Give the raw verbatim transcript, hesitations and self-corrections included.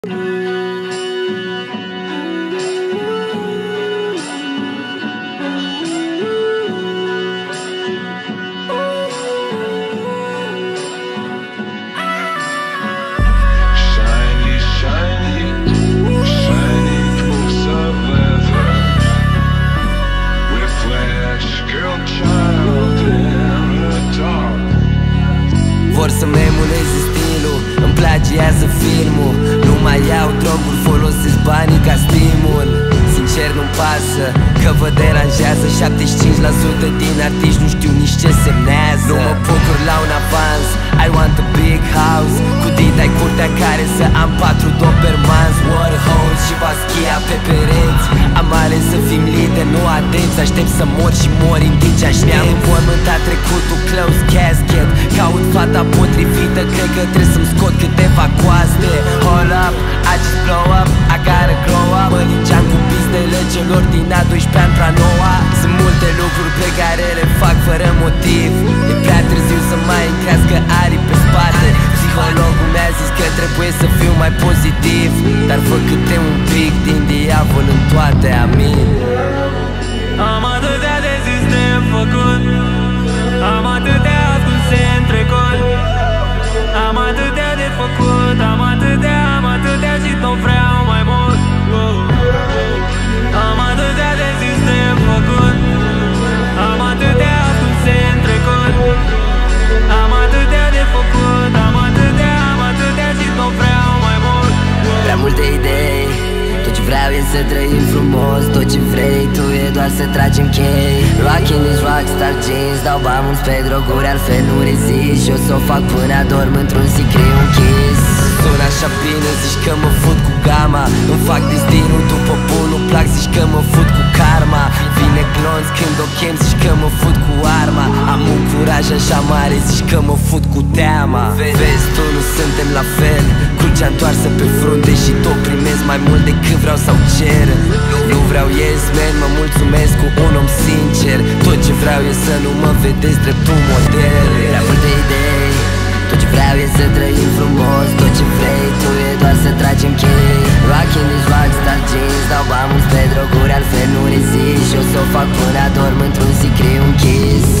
Vor să-mi emuleze stilul, îmi plagiază filmul. Nu mai iau droguri, folosesc banii ca stimul. Sincer nu-mi pasă că vă deranjează. șaptezeci și cinci la sută din artiști nu știu nici ce semnează. Nu mă bucur la un avans, I want a big house. Cu dita-i curtea care să am patru dobermans, Warhols și Basquiat pe pereți. Am ales să fim lideri, nu atenți. Aștept să mor și mor în timp ce aștept. Mi-am înmormântat trecutul, close casket. Caut fata potrivită, cred că trebuie să-mi scot câteva coaste. Hold up, I just blow up, I gotta grow up. Mă lingeam cu pizdele celor din a douăsprezecea într-a noua. Sunt multe lucruri pe care le fac fără motiv. E prea târziu să mai îmi crească arii pe spate. Psihologul mi-a zis că trebuie să fiu mai pozitiv, dar fă câte un pic din diavol în toate, amin. Am atâtea de zis de făcut, am atâtea ascunse în trecut. Am atâtea de făcut, am atâtea, am atâtea și tot vreau mai mult. Am atâtea de zis de făcut, am atâtea ascunse în trecut. Am atâtea de făcut, am atâtea, am atâtea și tot vreau mai mult. Prea multe idei, tot ce vreau e să trăim frumos. Tot ce vrei tu e doar să tragem chei. Rockin' these rockstar jeans, dau bani mulți pe droguri, altfel nu rezist. Și o s-o fac până adorm într-un sicriu închis. Sună așa bine, zici că mă fut cu gama. Îmi fac destinul după bunul plac, zici că mă fut cu karma. Vine glonț când o chem, zici că mă fut cu arma. Am un curaj așa mare, zici că mă fut cu teama. Vezi, tu nu suntem la fel, crucea întoarsă pe frunte și tot primesc mai mult decât vreau sau cer. Nu vreau yes man, mă mulțumesc cu un om sincer. Tot ce vreau e să nu mă vedeți drept un model. Prea multe idei, tot ce vreau e să trăim frumos. Tot ce vrei tu e doar să tragem chei. Rockin' these rockstar jeans, dau bani mulți pe droguri, altfel nu rezist. Și o s-o fac până adorm într-un sicriu închis.